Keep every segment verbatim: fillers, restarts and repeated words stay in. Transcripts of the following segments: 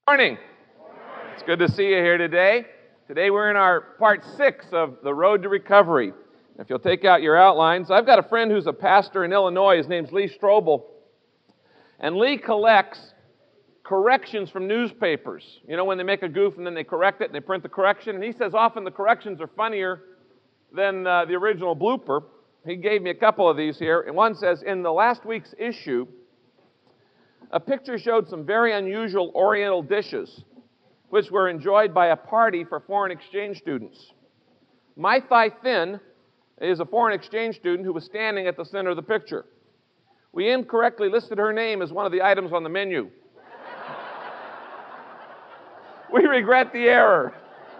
Morning. It's good to see you here today. Today we're in our part six of the Road to Recovery. If you'll take out your outlines, I've got a friend who's a pastor in Illinois. His name's Lee Strobel. And Lee collects corrections from newspapers. You know, when they make a goof and then they correct it and they print the correction. And he says often the corrections are funnier than uh, the original blooper. He gave me a couple of these here. And one says, in the last week's issue, a picture showed some very unusual Oriental dishes, which were enjoyed by a party for foreign exchange students. Mai Thai Thin is a foreign exchange student who was standing at the center of the picture. We incorrectly listed her name as one of the items on the menu. We regret the error.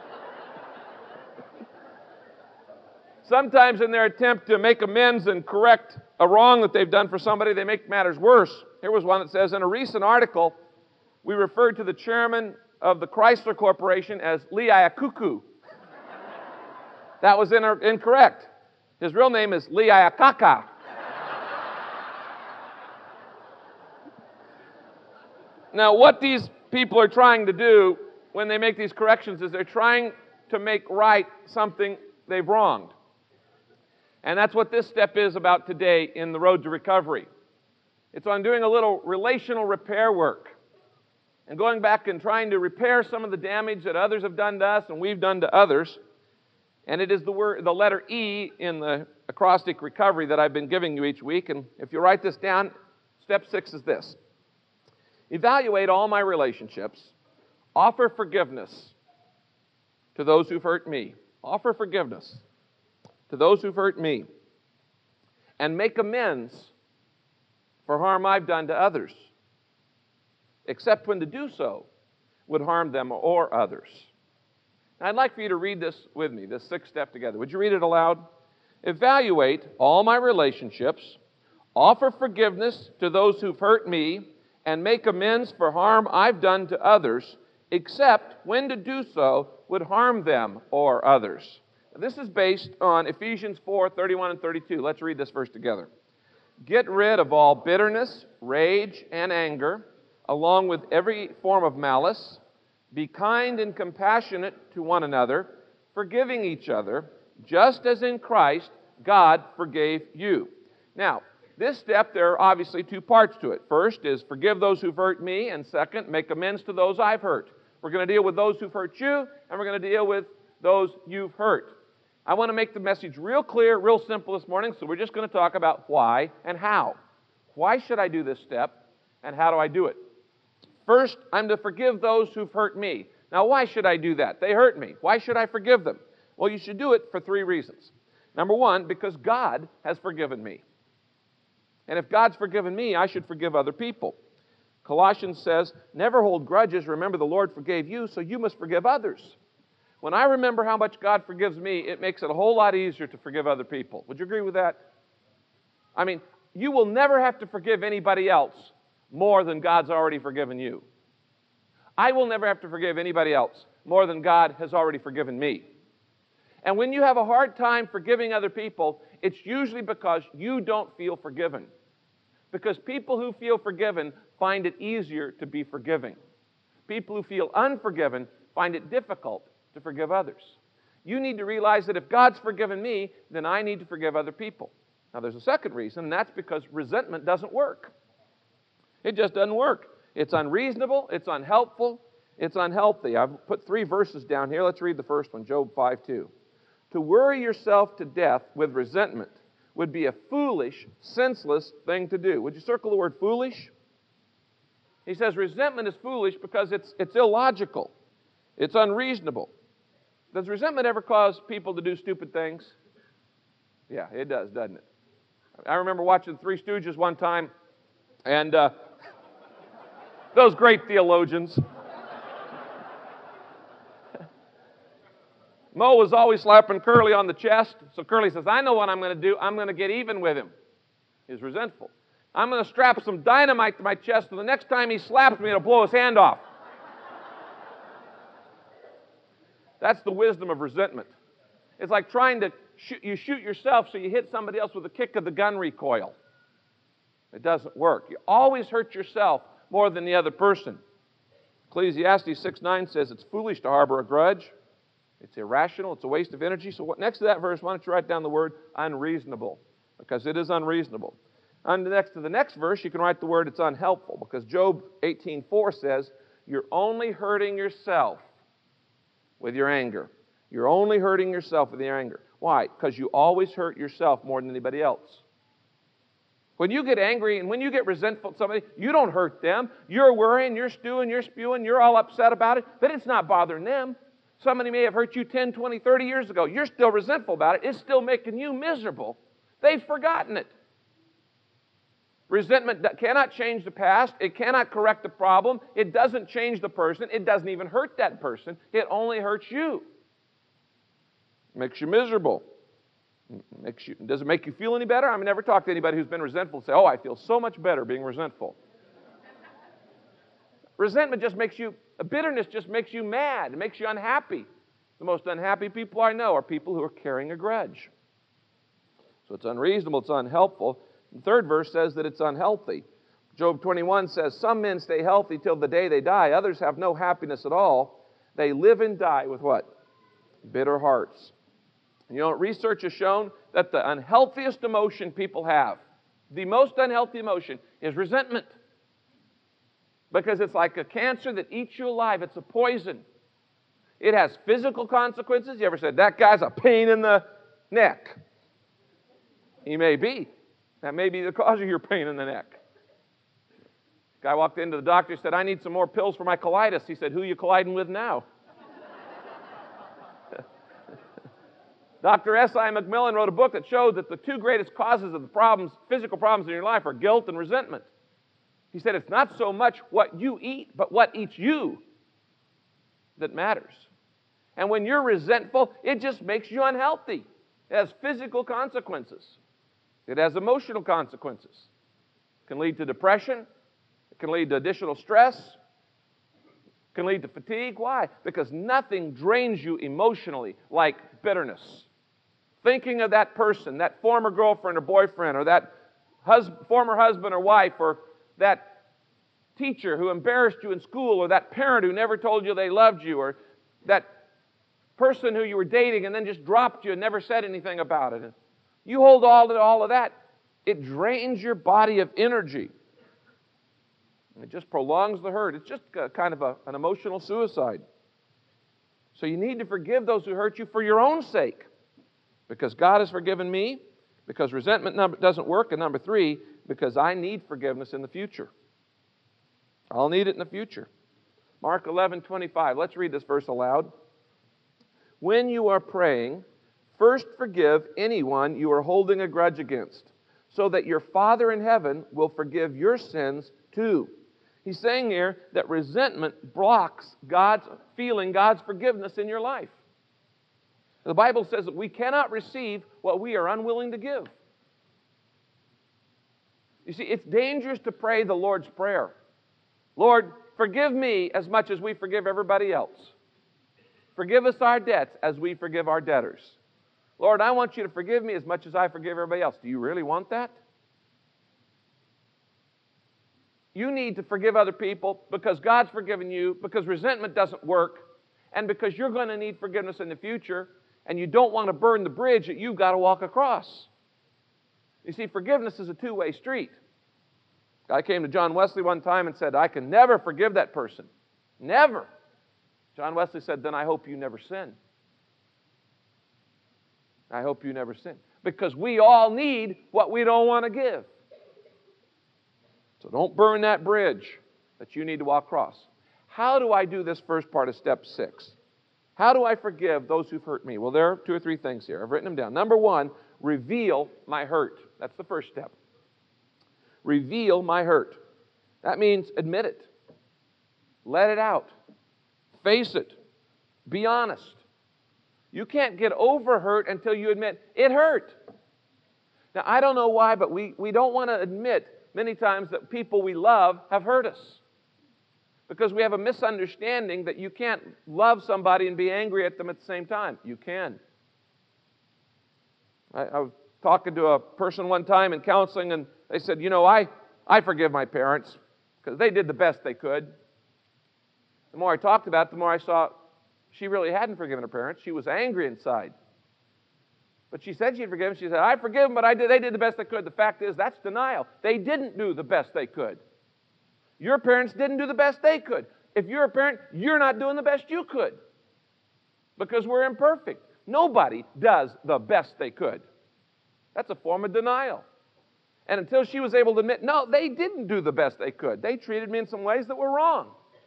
Sometimes in their attempt to make amends and correct a wrong that they've done for somebody, they make matters worse. Here was one that says, in a recent article, we referred to the chairman of the Chrysler Corporation as Lee Iacocca. That was in- incorrect. His real name is Lee Iacocca. Now, what these people are trying to do when they make these corrections is they're trying to make right something they've wronged. And that's what this step is about today in the Road to Recovery. It's on doing a little relational repair work and going back and trying to repair some of the damage that others have done to us and we've done to others. And it is the word, the letter E in the acrostic recovery that I've been giving you each week. And if you write this down, step six is this. Evaluate all my relationships. Offer forgiveness to those who've hurt me. Offer forgiveness to those who've hurt me. And make amends for harm I've done to others, except when to do so would harm them or others. Now, I'd like for you to read this with me, this sixth step together. Would you read it aloud? Evaluate all my relationships, offer forgiveness to those who've hurt me, and make amends for harm I've done to others, except when to do so would harm them or others. Now, this is based on Ephesians four, thirty-one and thirty-two. Let's read this verse together. Get rid of all bitterness, rage, and anger, along with every form of malice. Be kind and compassionate to one another, forgiving each other, just as in Christ God forgave you. Now, this step, there are obviously two parts to it. First is forgive those who've hurt me, and second, make amends to those I've hurt. We're going to deal with those who've hurt you, and we're going to deal with those you've hurt. I want to make the message real clear, real simple this morning, so we're just going to talk about why and how. Why should I do this step, and how do I do it? First, I'm to forgive those who've hurt me. Now, why should I do that? They hurt me. Why should I forgive them? Well, you should do it for three reasons. Number one, because God has forgiven me. And if God's forgiven me, I should forgive other people. Colossians says, never hold grudges. Remember, the Lord forgave you, so you must forgive others. When I remember how much God forgives me, it makes it a whole lot easier to forgive other people. Would you agree with that? I mean, you will never have to forgive anybody else more than God's already forgiven you. I will never have to forgive anybody else more than God has already forgiven me. And when you have a hard time forgiving other people, it's usually because you don't feel forgiven. Because people who feel forgiven find it easier to be forgiving. People who feel unforgiven find it difficult to forgive others. You need to realize that if God's forgiven me, then I need to forgive other people. Now, there's a second reason, and that's because resentment doesn't work. It just doesn't work. It's unreasonable, it's unhelpful, it's unhealthy. I've put three verses down here. Let's read the first one, Job five two. To worry yourself to death with resentment would be a foolish, senseless thing to do. Would you circle the word foolish? He says resentment is foolish because it's, it's illogical. It's unreasonable. Does resentment ever cause people to do stupid things? Yeah, it does, doesn't it? I remember watching Three Stooges one time, and uh, those great theologians. Moe was always slapping Curly on the chest, so Curly says, I know what I'm going to do. I'm going to get even with him. He's resentful. I'm going to strap some dynamite to my chest, so the next time he slaps me, it'll blow his hand off. That's the wisdom of resentment. It's like trying to shoot, you shoot yourself so you hit somebody else with a kick of the gun recoil. It doesn't work. You always hurt yourself more than the other person. Ecclesiastes six nine says it's foolish to harbor a grudge. It's irrational. It's a waste of energy. So what, next to that verse, why don't you write down the word unreasonable? Because it is unreasonable. And next to the next verse, you can write the word it's unhelpful. Because Job eighteen four says, you're only hurting yourself with your anger. You're only hurting yourself with your anger. Why? Because you always hurt yourself more than anybody else. When you get angry and when you get resentful at somebody, you don't hurt them. You're worrying, you're stewing, you're spewing, you're all upset about it, but it's not bothering them. Somebody may have hurt you ten, twenty, thirty years ago. You're still resentful about it. It's still making you miserable. They've forgotten it. Resentment cannot change the past. It cannot correct the problem. It doesn't change the person. It doesn't even hurt that person. It only hurts you. It makes you miserable. Makes you, does it make you feel any better? I mean, never talk to anybody who's been resentful and say, oh, I feel so much better being resentful. Resentment just makes you, bitterness just makes you mad. It makes you unhappy. The most unhappy people I know are people who are carrying a grudge. So it's unreasonable, it's unhelpful. The third verse says that it's unhealthy. Job twenty-one says, some men stay healthy till the day they die. Others have no happiness at all. They live and die with what? Bitter hearts. You know, research has shown that the unhealthiest emotion people have, the most unhealthy emotion, is resentment. Because it's like a cancer that eats you alive. It's a poison. It has physical consequences. You ever said, that guy's a pain in the neck? He may be. That may be the cause of your pain in the neck. Guy walked into the doctor and said, I need some more pills for my colitis. He said, who are you colliding with now? Doctor S I McMillan wrote a book that showed that the two greatest causes of the problems, physical problems in your life, are guilt and resentment. He said it's not so much what you eat, but what eats you that matters. And when you're resentful, it just makes you unhealthy. It has physical consequences. It has emotional consequences. It can lead to depression. It can lead to additional stress. It can lead to fatigue. Why? Because nothing drains you emotionally like bitterness. Thinking of that person, that former girlfriend or boyfriend, or that hus- former husband or wife, or that teacher who embarrassed you in school, or that parent who never told you they loved you, or that person who you were dating and then just dropped you and never said anything about it. And you hold all of, all of that, it drains your body of energy. It just prolongs the hurt. It's just a, kind of a, an emotional suicide. So you need to forgive those who hurt you for your own sake. Because God has forgiven me, because resentment number, doesn't work, and number three, because I need forgiveness in the future. I'll need it in the future. Mark eleven twenty-five. Let's read this verse aloud. When you are praying, first forgive anyone you are holding a grudge against, so that your Father in heaven will forgive your sins too. He's saying here that resentment blocks God's feeling, God's forgiveness in your life. The Bible says that we cannot receive what we are unwilling to give. You see, it's dangerous to pray the Lord's Prayer. Lord, forgive me as much as we forgive everybody else. Forgive us our debts as we forgive our debtors. Lord, I want you to forgive me as much as I forgive everybody else. Do you really want that? You need to forgive other people because God's forgiven you, because resentment doesn't work, and because you're going to need forgiveness in the future, and you don't want to burn the bridge that you've got to walk across. You see, forgiveness is a two-way street. I came to John Wesley one time and said, I can never forgive that person. Never. John Wesley said, then I hope you never sin. I hope you never sin. Because we all need what we don't want to give. So don't burn that bridge that you need to walk across. How do I do this first part of step six? How do I forgive those who've hurt me? Well, there are two or three things here. I've written them down. Number one, reveal my hurt. That's the first step. Reveal my hurt. That means admit it. Let it out. Face it. Be honest. You can't get over hurt until you admit it hurt. Now, I don't know why, but we, we don't want to admit many times that people we love have hurt us. Because we have a misunderstanding that you can't love somebody and be angry at them at the same time. You can. I, I was talking to a person one time in counseling, and they said, you know, I, I forgive my parents because they did the best they could. The more I talked about it, the more I saw she really hadn't forgiven her parents. She was angry inside. But she said she'd forgiven. She said, I forgive them, but I did, they did the best they could. The fact is, that's denial. They didn't do the best they could. Your parents didn't do the best they could. If you're a parent, you're not doing the best you could. Because we're imperfect. Nobody does the best they could. That's a form of denial. And until she was able to admit, no, they didn't do the best they could. They treated me in some ways that were wrong.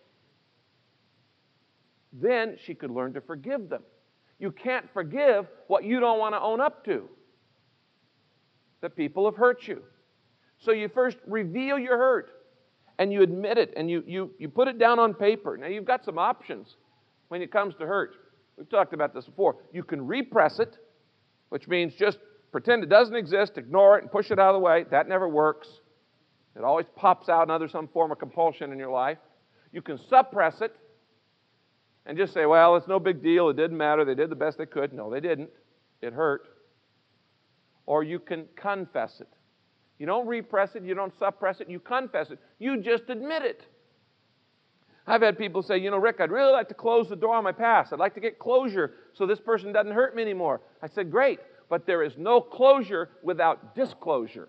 Then she could learn to forgive them. You can't forgive what you don't want to own up to. That people have hurt you. So you first reveal your hurt. And you admit it. And you, you, you put it down on paper. Now you've got some options when it comes to hurt. We've talked about this before. You can repress it, which means just pretend it doesn't exist, ignore it, and push it out of the way. That never works. It always pops out under some form of compulsion in your life. You can suppress it and just say, well, it's no big deal. It didn't matter. They did the best they could. No, they didn't. It hurt. Or you can confess it. You don't repress it. You don't suppress it. You confess it. You just admit it. I've had people say, you know, Rick, I'd really like to close the door on my past. I'd like to get closure so this person doesn't hurt me anymore. I said, great, but there is no closure without disclosure.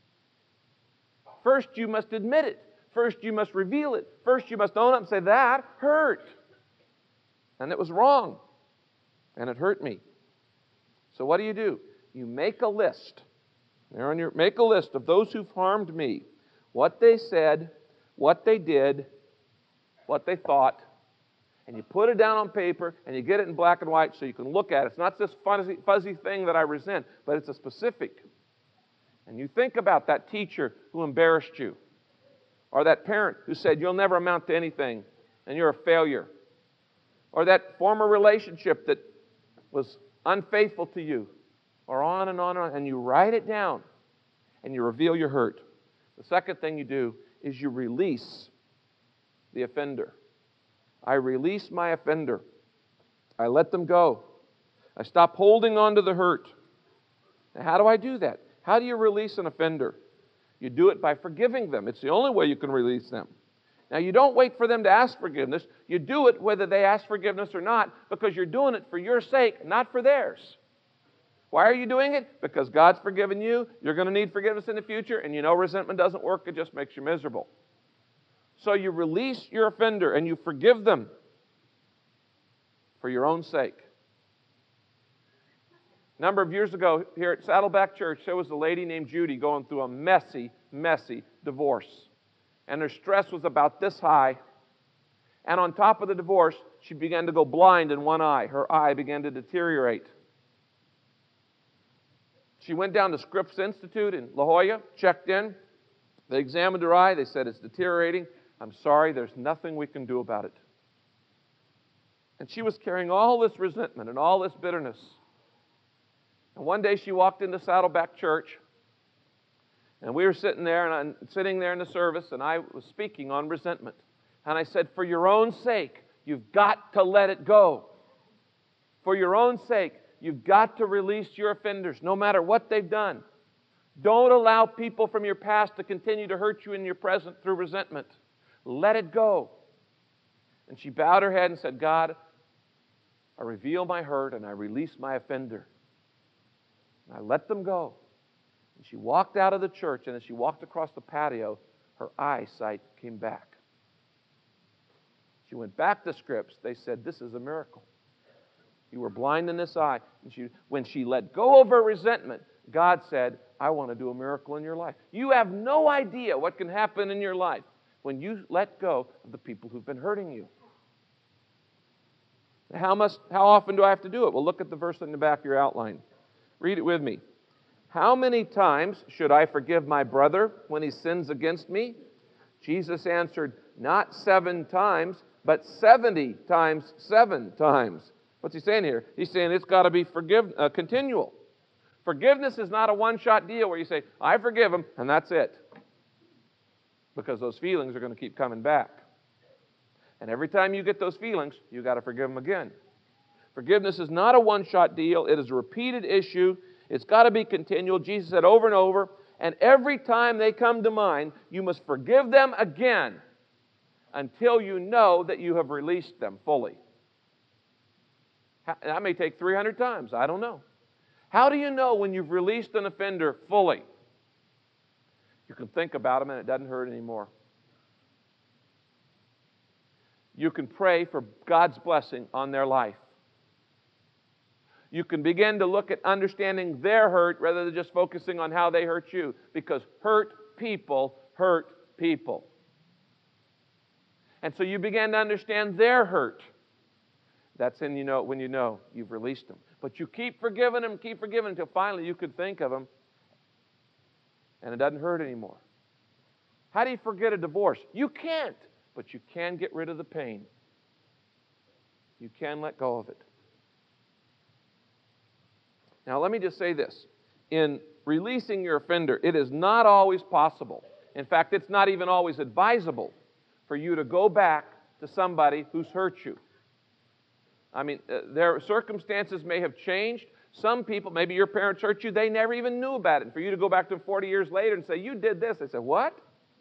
First, you must admit it. First, you must reveal it. First, you must own up and say, that hurt. And it was wrong. And it hurt me. So what do you do? You make a list. There on your, make a list of those who've harmed me, what they said, what they did, what they thought, and you put it down on paper, and you get it in black and white so you can look at it. It's not this fuzzy, fuzzy thing that I resent, but it's a specific. And you think about that teacher who embarrassed you, or that parent who said you'll never amount to anything, and you're a failure, or that former relationship that was unfaithful to you, or on and on and on, and you write it down, and you reveal your hurt. The second thing you do is you release the offender. I release my offender. I let them go. I stop holding on to the hurt. Now, how do I do that? How do you release an offender? You do it by forgiving them. It's the only way you can release them. Now, you don't wait for them to ask forgiveness. You do it whether they ask forgiveness or not, because you're doing it for your sake, not for theirs. Why are you doing it? Because God's forgiven you. You're going to need forgiveness in the future, and you know resentment doesn't work. It just makes you miserable. So you release your offender and you forgive them for your own sake. A number of years ago here at Saddleback Church, there was a lady named Judy going through a messy, messy divorce. And her stress was about this high. And on top of the divorce, she began to go blind in one eye. Her eye began to deteriorate. She went down to Scripps Institute in La Jolla, checked in. They examined her eye. They said, it's deteriorating. I'm sorry, there's nothing we can do about it. And she was carrying all this resentment and all this bitterness. And one day she walked into Saddleback Church, and we were sitting there, and I'm sitting there in the service, and I was speaking on resentment. And I said, for your own sake, you've got to let it go. For your own sake, you've got to release your offenders, no matter what they've done. Don't allow people from your past to continue to hurt you in your present through resentment. Let it go. And she bowed her head and said, God, I reveal my hurt and I release my offender. And I let them go. And she walked out of the church, and as she walked across the patio, her eyesight came back. She went back to Scripps. They said, this is a miracle. You were blind in this eye. And she, when she let go of her resentment, God said, I want to do a miracle in your life. You have no idea what can happen in your life when you let go of the people who've been hurting you. How, must, how often do I have to do it? Well, look at the verse in the back of your outline. Read it with me. How many times should I forgive my brother when he sins against me? Jesus answered, not seven times, but seventy times seven times. What's he saying here? He's saying it's got to be forgive, uh, continual. Forgiveness is not a one-shot deal where you say, I forgive him, and that's it. Because those feelings are going to keep coming back. And every time you get those feelings, you've got to forgive them again. Forgiveness is not a one-shot deal. It is a repeated issue. It's got to be continual. Jesus said over and over, and every time they come to mind, you must forgive them again until you know that you have released them fully. That may take three hundred times. I don't know. How do you know when you've released an offender fully? You can think about them and it doesn't hurt anymore. You can pray for God's blessing on their life. You can begin to look at understanding their hurt rather than just focusing on how they hurt you, because hurt people hurt people. And so you begin to understand their hurt. That's when you know, when you know you've released them. But you keep forgiving them, keep forgiving until finally you could think of them and it doesn't hurt anymore. How do you forget a divorce? You can't, but you can get rid of the pain. You can let go of it. Now, let me just say this. In releasing your offender, it is not always possible. In fact, it's not even always advisable for you to go back to somebody who's hurt you. I mean, uh, their circumstances may have changed. Some people, maybe your parents hurt you, they never even knew about it. And for you to go back to them forty years later and say, you did this, they say, what?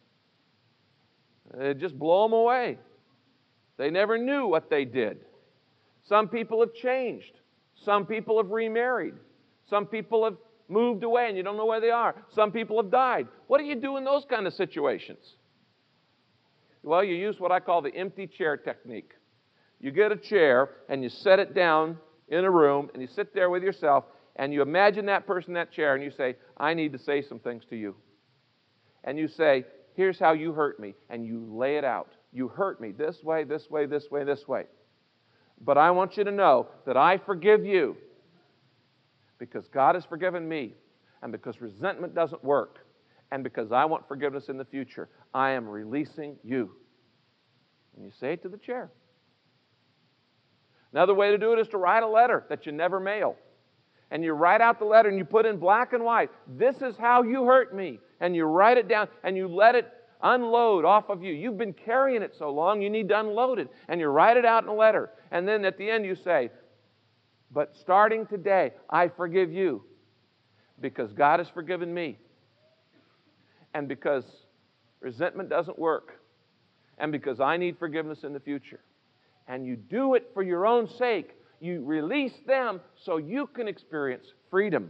It just blow them away. They never knew what they did. Some people have changed. Some people have remarried. Some people have moved away and you don't know where they are. Some people have died. What do you do in those kind of situations? Well, you use what I call the empty chair technique. You get a chair and you set it down in a room and you sit there with yourself and you imagine that person in that chair and you say, I need to say some things to you. And you say, here's how you hurt me. And you lay it out. You hurt me this way, this way, this way, this way. But I want you to know that I forgive you because God has forgiven me and because resentment doesn't work and because I want forgiveness in the future. I am releasing you. And you say it to the chair. Another way to do it is to write a letter that you never mail. And you write out the letter and you put in black and white, this is how you hurt me. And you write it down and you let it unload off of you. You've been carrying it so long, you need to unload it. And you write it out in a letter. And then at the end you say, but starting today, I forgive you because God has forgiven me. And because resentment doesn't work. And because I need forgiveness in the future. And you do it for your own sake. You release them so you can experience freedom.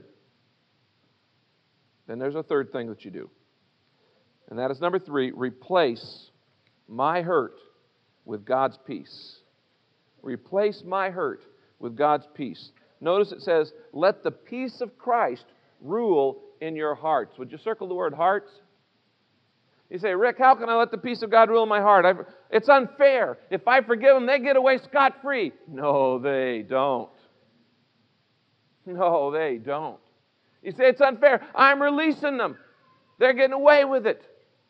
Then there's a third thing that you do. And that is number three, replace my hurt with God's peace. Replace my hurt with God's peace. Notice it says, let the peace of Christ rule in your hearts. Would you circle the word hearts? You say, Rick, how can I let the peace of God rule in my heart? I've, it's unfair. If I forgive them, they get away scot-free. No, they don't. No, they don't. You say, it's unfair. I'm releasing them. They're getting away with it.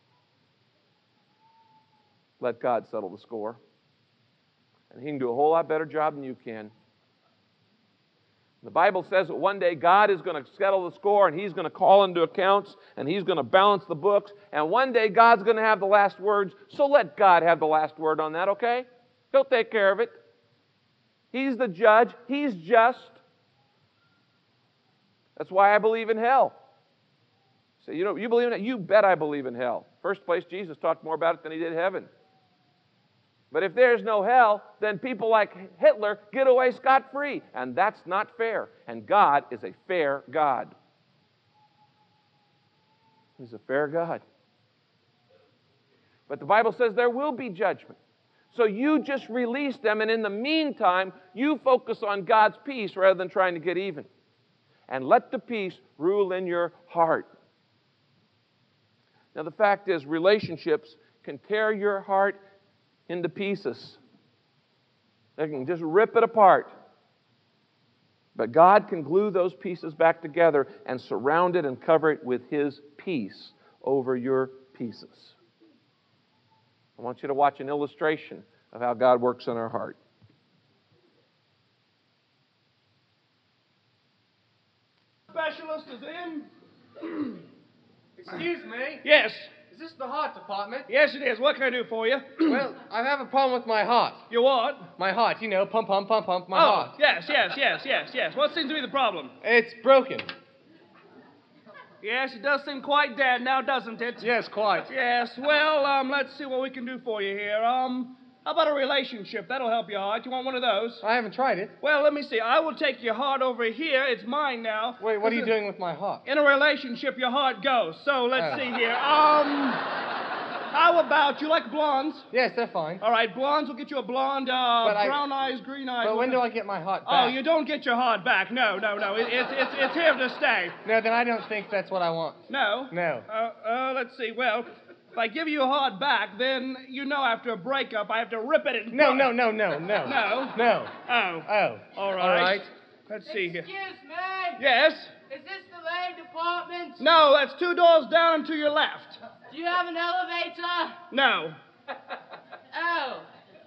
Let God settle the score. And He can do a whole lot better job than you can. The Bible says that one day God is going to settle the score and He's going to call into accounts and He's going to balance the books. And one day God's going to have the last words. So let God have the last word on that, okay? He'll take care of it. He's the judge. He's just. That's why I believe in hell. So, you know, you believe in it? You bet I believe in hell. First place, Jesus talked more about it than He did heaven. But if there's no hell, then people like Hitler get away scot-free. And that's not fair. And God is a fair God. He's a fair God. But the Bible says there will be judgment. So you just release them, and in the meantime, you focus on God's peace rather than trying to get even. And let the peace rule in your heart. Now the fact is, relationships can tear your heart into pieces. They can just rip it apart. But God can glue those pieces back together and surround it and cover it with His peace over your pieces. I want you to watch an illustration of how God works in our heart. Specialist is in. Excuse me. Yes. Is this the heart department? Yes, it is. What can I do for you? Well, I have a problem with my heart. You what? My heart, you know, pump, pump, pump, pump, my oh, heart. yes, yes, yes, yes, yes. What seems to be the problem? It's broken. Yes, it does seem quite dead now, doesn't it? Yes, quite. Yes, well, um, let's see what we can do for you here. Um, how about a relationship? That'll help your heart. You want one of those? I haven't tried it. Well, let me see. I will take your heart over here. It's mine now. Wait, what are This you is- doing with my heart? In a relationship, your heart goes. So let's Oh. see here. Um, how about you like blondes? Yes, they're fine. All right, blondes will get you a blonde, uh, But I- brown eyes, green eyes. But when do I get my heart back? Oh, you don't get your heart back. No, no, no. It, it's it's it's here to stay. No, then I don't think that's what I want. No. No. Uh, uh, let's see. Well, if I give you your heart back, then you know after a breakup I have to rip it in. No, no, no, no, no. No? No. Oh. Oh. All right. All right. Let's see here. Excuse me. Yes. Is this the lay department? No, that's two doors down and to your left. Do you have an elevator? No. Oh.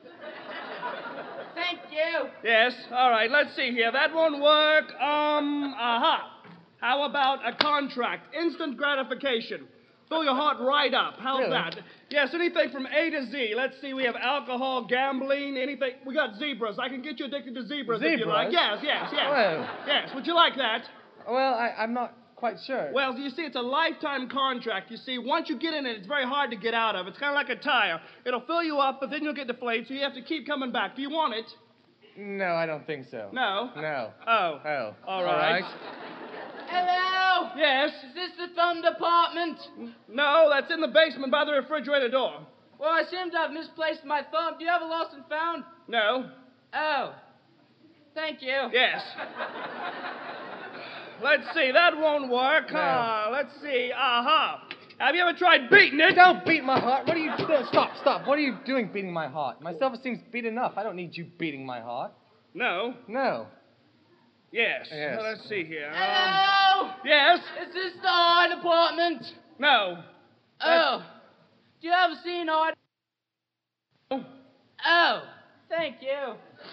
Thank you. Yes. All right. Let's see here. That won't work. Um. Aha. How about a contract? Instant gratification. Fill your heart right up. How's Really? that? Yes, anything from A to Z. Let's see, we have alcohol, gambling, anything. We got zebras. I can get you addicted to zebras, if you like. Zebras? Yes, yes, yes. Well. Yes, would you like that? Well, I, I'm not quite sure. Well, you see, it's a lifetime contract. You see, once you get in it, it's very hard to get out of. It's kind of like a tire. It'll fill you up, but then you'll get deflated, so you have to keep coming back. Do you want it? No, I don't think so. No? No. Oh. Oh. All right. Hello. Yes? Is this the thumb department? No, that's in the basement by the refrigerator door. Well, I seem to have misplaced my thumb. Do you have a lost and found? No? Oh. Thank you. Yes. Let's see, that won't work. No. Uh, let's see. Aha. Have you ever tried beating it? Don't beat my heart. What are you doing? Stop, stop. What are you doing beating my heart? My self-esteem's beat enough. I don't need you beating my heart. No. No. Yes. Yes. Well, let's see here. Um, Hello. yes. Is this the art department? No. Oh. Do you have a scene art? Oh. Thank you.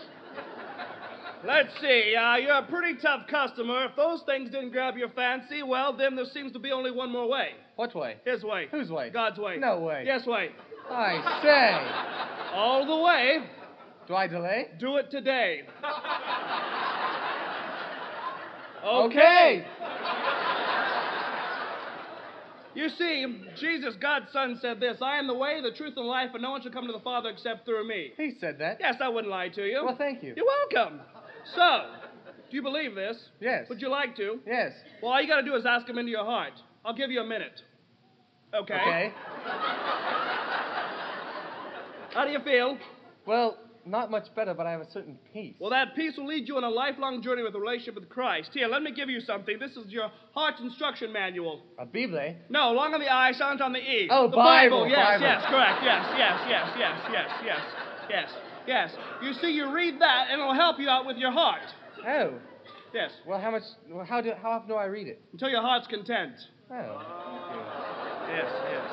Let's see. Uh, you're a pretty tough customer. If those things didn't grab your fancy, well, then there seems to be only one more way. What way? His way. Whose way? God's way. No way. Yes way. I say. All the way. Do I delay? Do it today. Okay. You see, Jesus, God's Son, said this, I am the way, the truth, and life, and no one shall come to the Father except through me. He said that. Yes, I wouldn't lie to you. Well, thank you. You're welcome. So, do you believe this? Yes. Would you like to? Yes. Well, all you got to do is ask him into your heart. I'll give you a minute. Okay. Okay. How do you feel? Well, not much better, but I have a certain peace. Well, that peace will lead you on a lifelong journey with a relationship with Christ. Here, let me give you something. This is your heart's instruction manual. A Bible? No, long on the I, silent on the E. Oh, the Bible, Yes, Bible. yes, correct. Yes, yes, yes, yes, yes, yes, yes, yes. You see, you read that, and it'll help you out with your heart. Oh. Yes, Well, how much? Well, how do? How often do I read it? until your heart's content. Oh. Yes, yes,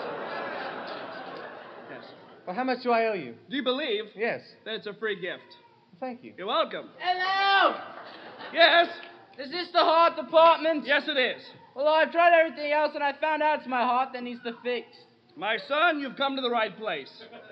yes. Well, how much do I owe you? Do you believe? Yes. Then it's a free gift. Thank you. You're welcome. Hello. Yes, Is this the heart department? yes, it is. Well, I've tried everything else, and I found out it's my heart that needs to fix. My son, you've come to the right place.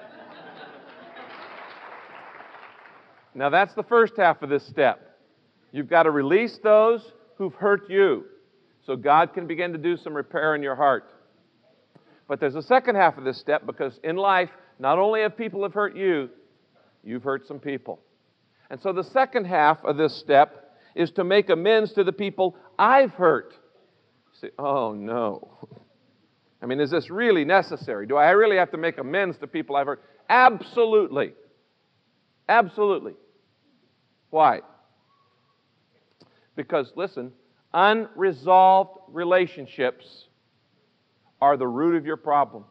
Now, that's the first half of this step. You've got to release those who've hurt you so God can begin to do some repair in your heart. But there's a second half of this step because in life, not only have people have hurt you, you've hurt some people. And so the second half of this step is to make amends to the people I've hurt. See, oh no. I mean, is this really necessary? Do I really have to make amends to people I've hurt? Absolutely. Absolutely. Why? Because, listen, unresolved relationships are the root of your problem.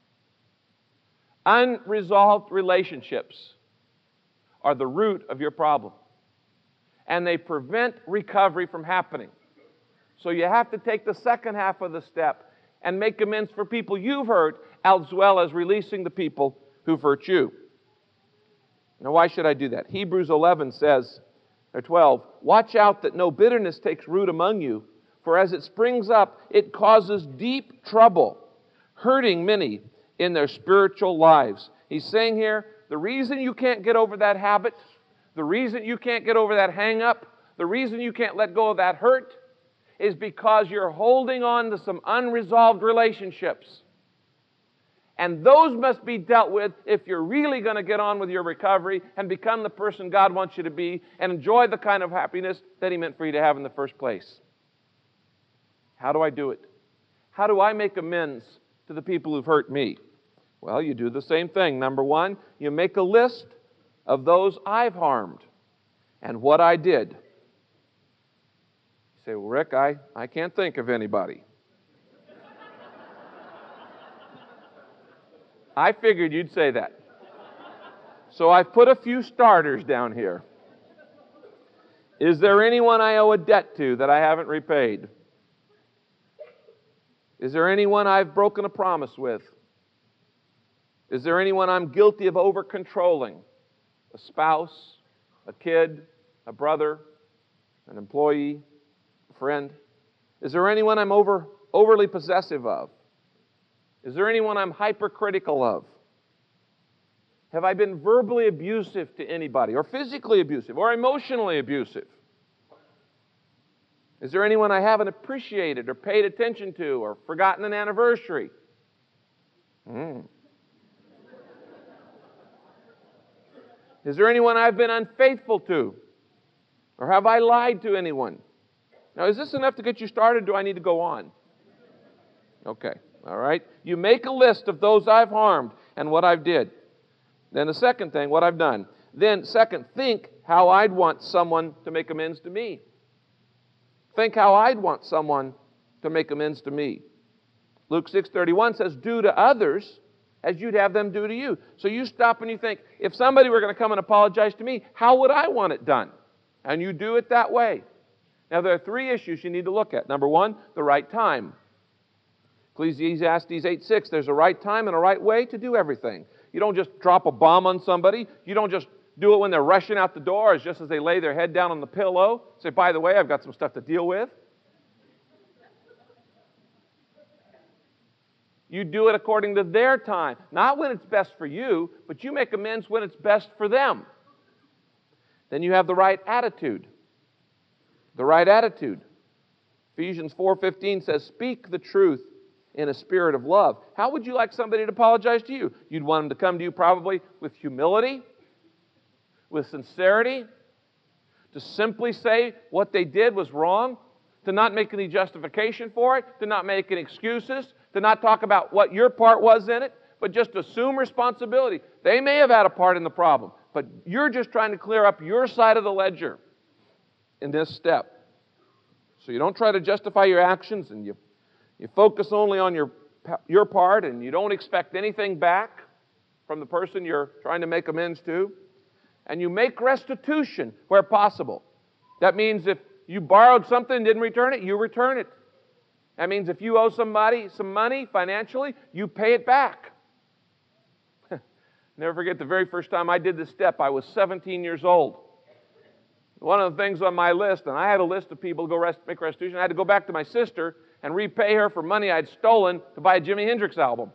Unresolved relationships are the root of your problem. And they prevent recovery from happening. So you have to take the second half of the step and make amends for people you've hurt as well as releasing the people who've hurt you. Now, why should I do that? Hebrews eleven says, or twelve, watch out that no bitterness takes root among you, for as it springs up, it causes deep trouble, hurting many in their spiritual lives. He's saying here, the reason you can't get over that habit, the reason you can't get over that hang-up, the reason you can't let go of that hurt, is because you're holding on to some unresolved relationships. And those must be dealt with if you're really going to get on with your recovery and become the person God wants you to be and enjoy the kind of happiness that He meant for you to have in the first place. How do I do it? How do I make amends to the people who've hurt me? Well, you do the same thing. Number one, you make a list of those I've harmed and what I did. You say, well, Rick, I, I can't think of anybody. I figured you'd say that. So I've put a few starters down here. Is there anyone I owe a debt to that I haven't repaid? Is there anyone I've broken a promise with? Is there anyone I'm guilty of over-controlling? A spouse, a kid, a brother, an employee, a friend? Is there anyone I'm over, overly possessive of? Is there anyone I'm hypercritical of? Have I been verbally abusive to anybody, or physically abusive, or emotionally abusive? Is there anyone I haven't appreciated or paid attention to or forgotten an anniversary? Mm. Is there anyone I've been unfaithful to? Or have I lied to anyone? Now, is this enough to get you started, or do I need to go on? Okay, all right. You make a list of those I've harmed and what I've did. Then the second thing, what I've done. Then second, think how I'd want someone to make amends to me. Think how I'd want someone to make amends to me. Luke six thirty-one says, do to others as you'd have them do to you. So you stop and you think, if somebody were going to come and apologize to me, how would I want it done? And you do it that way. Now, there are three issues you need to look at. Number one, the right time. Ecclesiastes eight six, there's a right time and a right way to do everything. You don't just drop a bomb on somebody. You don't just do it when they're rushing out the door, as just as they lay their head down on the pillow. Say, by the way, I've got some stuff to deal with. You do it according to their time. Not when it's best for you, but you make amends when it's best for them. Then you have the right attitude. The right attitude. Ephesians four fifteen says, speak the truth in a spirit of love. How would you like somebody to apologize to you? You'd want them to come to you probably with humility, with sincerity, to simply say what they did was wrong, to not make any justification for it, to not make any excuses, to not talk about what your part was in it, but just assume responsibility. They may have had a part in the problem, but you're just trying to clear up your side of the ledger in this step. So you don't try to justify your actions, and you, you focus only on your, your part, and you don't expect anything back from the person you're trying to make amends to. And you make restitution where possible. That means if you borrowed something and didn't return it, you return it. That means if you owe somebody some money financially, you pay it back. Never forget the very first time I did this step, I was seventeen years old. One of the things on my list, and I had a list of people to go rest, make restitution, I had to go back to my sister and repay her for money I'd stolen to buy a Jimi Hendrix album.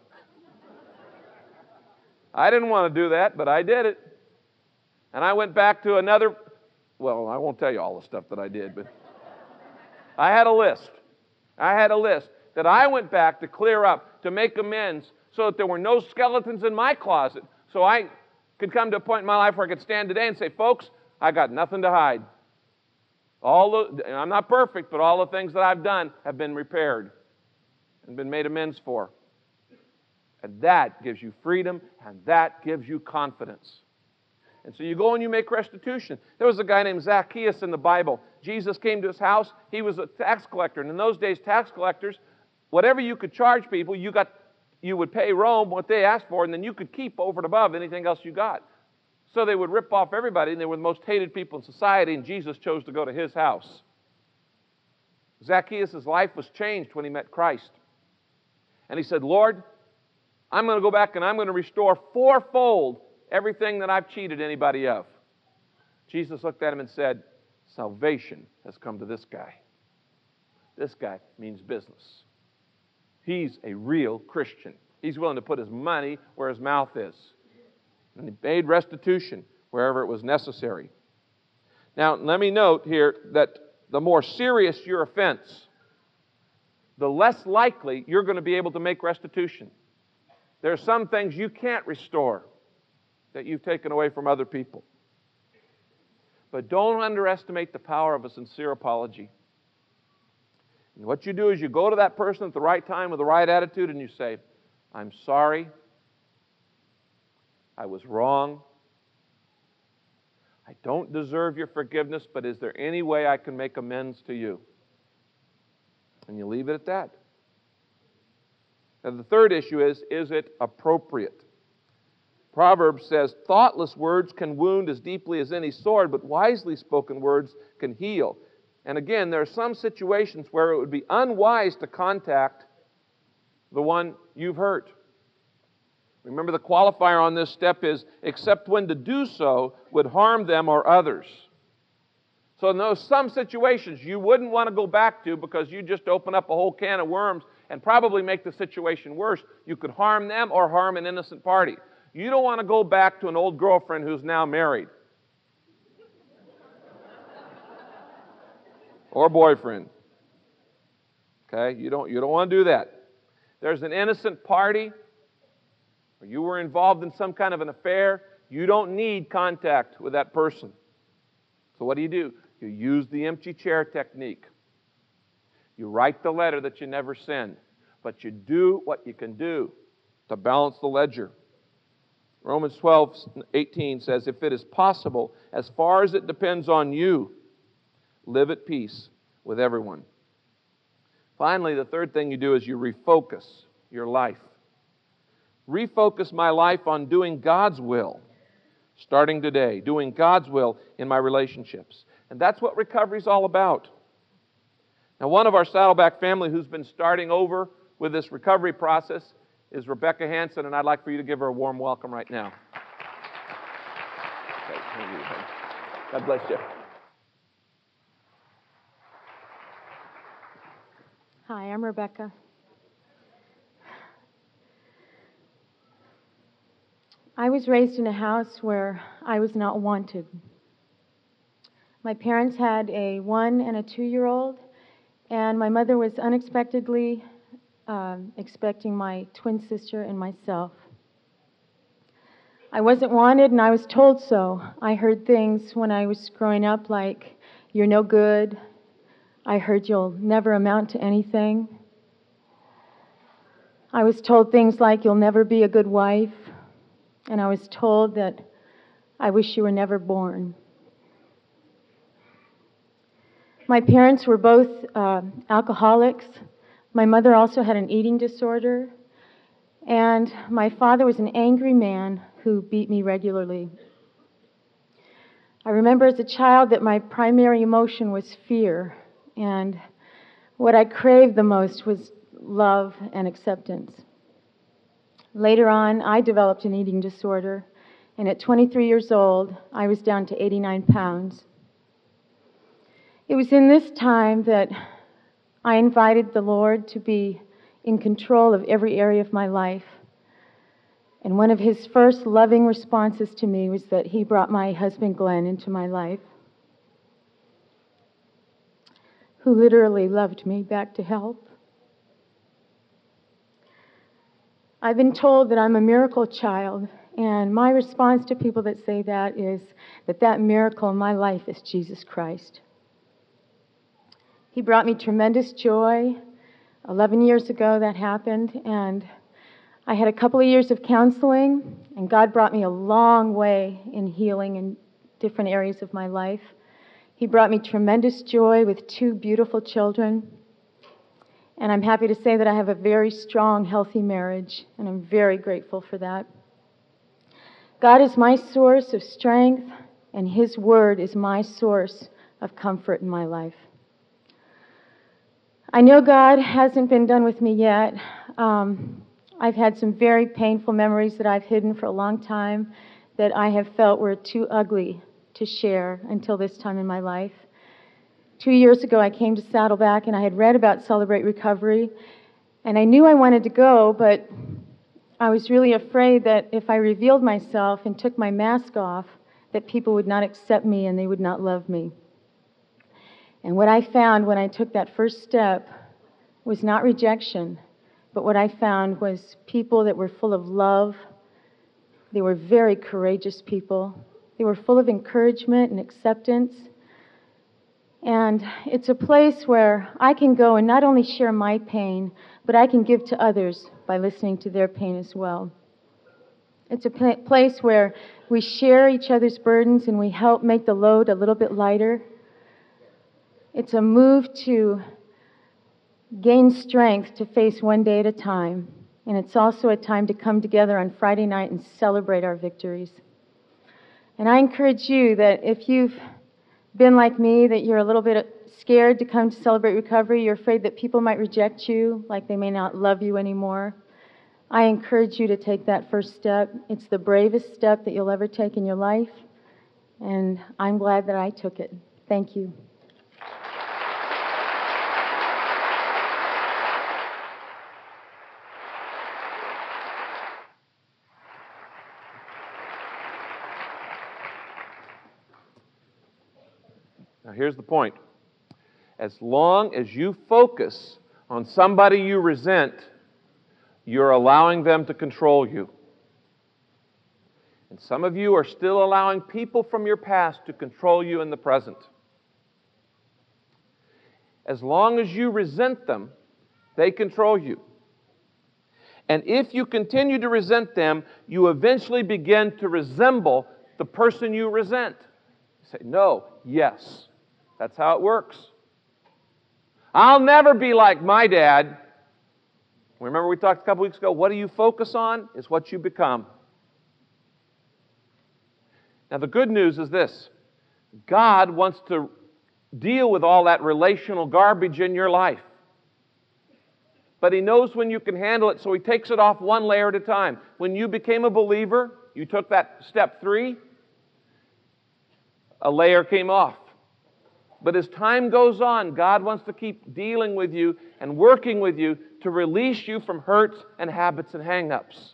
I didn't want to do that, but I did it. And I went back to another, well, I won't tell you all the stuff that I did, but I had a list. I had a list that I went back to clear up, to make amends, so that there were no skeletons in my closet, so I could come to a point in my life where I could stand today and say, folks, I got nothing to hide. All the, and I'm not perfect, but all the things that I've done have been repaired and been made amends for. And that gives you freedom, and that gives you confidence. And so you go and you make restitution. There was a guy named Zacchaeus in the Bible. Jesus came to his house. He was a tax collector. And in those days, tax collectors, whatever you could charge people, you got, you would pay Rome what they asked for, and then you could keep over and above anything else you got. So they would rip off everybody, and they were the most hated people in society, and Jesus chose to go to his house. Zacchaeus' life was changed when he met Christ. And he said, Lord, I'm going to go back and I'm going to restore fourfold everything that I've cheated anybody of. Jesus looked at him and said, salvation has come to this guy. This guy means business. He's a real Christian. He's willing to put his money where his mouth is. And he made restitution wherever it was necessary. Now, let me note here that the more serious your offense, the less likely you're going to be able to make restitution. There are some things you can't restore that you've taken away from other people. But don't underestimate the power of a sincere apology. And what you do is you go to that person at the right time with the right attitude and you say, I'm sorry. I was wrong. I don't deserve your forgiveness, but is there any way I can make amends to you? And you leave it at that. Now, the third issue is, is it appropriate? Proverbs says, thoughtless words can wound as deeply as any sword, but wisely spoken words can heal. And again, there are some situations where it would be unwise to contact the one you've hurt. Remember, the qualifier on this step is, except when to do so would harm them or others. So in those some situations you wouldn't want to go back to because you just open up a whole can of worms and probably make the situation worse. You could harm them or harm an innocent party. You don't want to go back to an old girlfriend who's now married. Or boyfriend. Okay? You don't, you don't want to do that. There's an innocent party, or you were involved in some kind of an affair, you don't need contact with that person. So what do you do? You use the empty chair technique. You write the letter that you never send, but you do what you can do to balance the ledger. Romans twelve eighteen says, if it is possible, as far as it depends on you, live at peace with everyone. Finally, the third thing you do is you refocus your life. Refocus my life on doing God's will, starting today, doing God's will in my relationships. And that's what recovery is all about. Now, one of our Saddleback family who's been starting over with this recovery process is Rebecca Hanson, and I'd like for you to give her a warm welcome right now. God bless you. Hi, I'm Rebecca. I was raised in a house where I was not wanted. My parents had a one and a two-year-old, and my mother was unexpectedly um, expecting my twin sister and myself. I wasn't wanted, and I was told so. I heard things when I was growing up like, you're no good. I heard you'll never amount to anything. I was told things like, you'll never be a good wife. And I was told that I wish you were never born. My parents were both uh, alcoholics. My mother also had an eating disorder. And my father was an angry man who beat me regularly. I remember as a child that my primary emotion was fear. And what I craved the most was love and acceptance. Later on, I developed an eating disorder, and at twenty-three years old, I was down to eighty-nine pounds. It was in this time that I invited the Lord to be in control of every area of my life. And one of His first loving responses to me was that He brought my husband Glenn into my life, who literally loved me back to health. I've been told that I'm a miracle child, and my response to people that say that is that that miracle in my life is Jesus Christ. He brought me tremendous joy. Eleven years ago that happened, and I had a couple of years of counseling, and God brought me a long way in healing in different areas of my life. He brought me tremendous joy with two beautiful children. And I'm happy to say that I have a very strong, healthy marriage, and I'm very grateful for that. God is my source of strength, and His Word is my source of comfort in my life. I know God hasn't been done with me yet. Um, I've had some very painful memories that I've hidden for a long time that I have felt were too ugly to share until this time in my life. Two years ago, I came to Saddleback, and I had read about Celebrate Recovery, and I knew I wanted to go, but I was really afraid that if I revealed myself and took my mask off, that people would not accept me and they would not love me. And what I found when I took that first step was not rejection, but what I found was people that were full of love. They were very courageous people. They were full of encouragement and acceptance. And it's a place where I can go and not only share my pain, but I can give to others by listening to their pain as well. It's a pla- place where we share each other's burdens and we help make the load a little bit lighter. It's a move to gain strength to face one day at a time. And it's also a time to come together on Friday night and celebrate our victories. And I encourage you that if you've been like me, that you're a little bit scared to come to Celebrate Recovery, you're afraid that people might reject you, like they may not love you anymore, I encourage you to take that first step. It's the bravest step that you'll ever take in your life, and I'm glad that I took it. Thank you. Now, here's the point. As long as you focus on somebody you resent, you're allowing them to control you. And some of you are still allowing people from your past to control you in the present. As long as you resent them, they control you. And if you continue to resent them, you eventually begin to resemble the person you resent. You say, no, yes. That's how it works. I'll never be like my dad. Remember we talked a couple weeks ago, what do you focus on is what you become. Now the good news is this. God wants to deal with all that relational garbage in your life. But He knows when you can handle it, so He takes it off one layer at a time. When you became a believer, you took that step three, a layer came off. But as time goes on, God wants to keep dealing with you and working with you to release you from hurts and habits and hang-ups.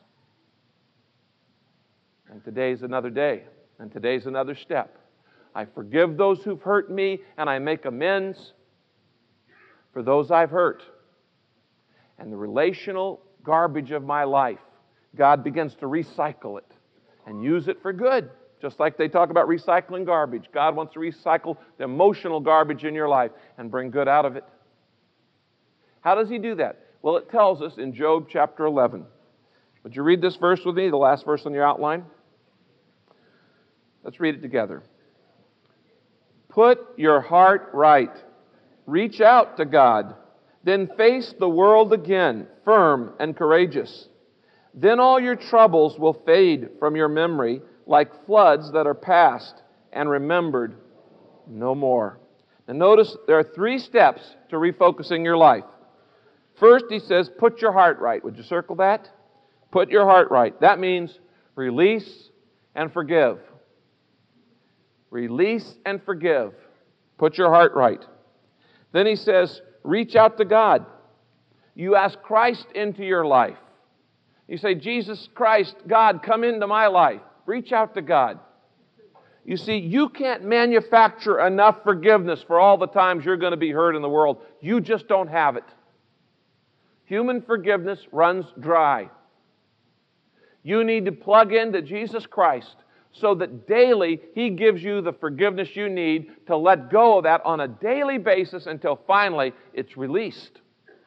And today's another day, and today's another step. I forgive those who've hurt me, and I make amends for those I've hurt. And the relational garbage of my life, God begins to recycle it and use it for good. Just like they talk about recycling garbage. God wants to recycle the emotional garbage in your life and bring good out of it. How does He do that? Well, it tells us in Job chapter eleven. Would you read this verse with me, the last verse on your outline? Let's read it together. Put your heart right. Reach out to God. Then face the world again, firm and courageous. Then all your troubles will fade from your memory like floods that are past and remembered no more. Now notice there are three steps to refocusing your life. First, he says, put your heart right. Would you circle that? Put your heart right. That means release and forgive. Release and forgive. Put your heart right. Then he says, reach out to God. You ask Christ into your life. You say, Jesus Christ, God, come into my life. Reach out to God. You see, you can't manufacture enough forgiveness for all the times you're going to be hurt in the world. You just don't have it. Human forgiveness runs dry. You need to plug into Jesus Christ so that daily He gives you the forgiveness you need to let go of that on a daily basis until finally it's released.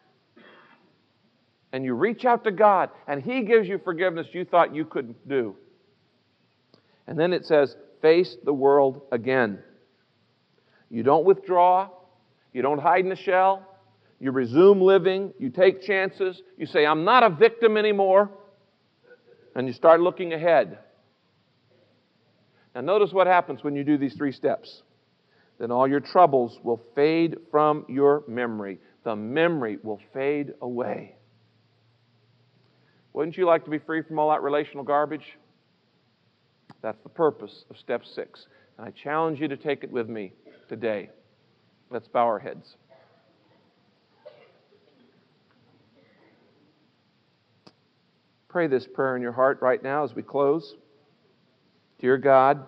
And you reach out to God and He gives you forgiveness you thought you couldn't do. And then it says, face the world again. You don't withdraw. You don't hide in a shell. You resume living. You take chances. You say, I'm not a victim anymore. And you start looking ahead. Now notice what happens when you do these three steps. Then all your troubles will fade from your memory. The memory will fade away. Wouldn't you like to be free from all that relational garbage? That's the purpose of step six. And I challenge you to take it with me today. Let's bow our heads. Pray this prayer in your heart right now as we close. Dear God,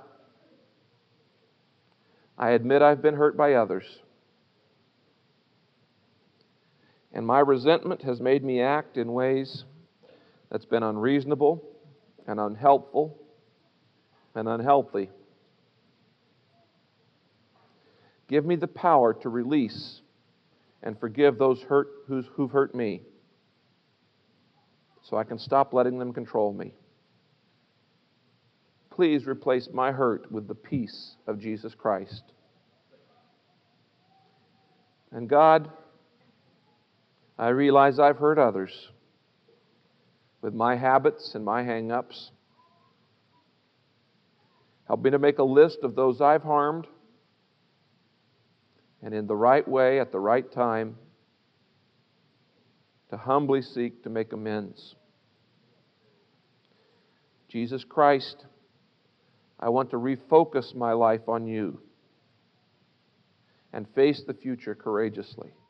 I admit I've been hurt by others. And my resentment has made me act in ways that's been unreasonable and unhelpful and unhealthy. Give me the power to release and forgive those hurt who's, who've hurt me, so I can stop letting them control me. Please replace my hurt with the peace of Jesus Christ. And God, I realize I've hurt others with my habits and my hang-ups. Help me to make a list of those I've harmed, and in the right way, at the right time, to humbly seek to make amends. Jesus Christ, I want to refocus my life on you and face the future courageously.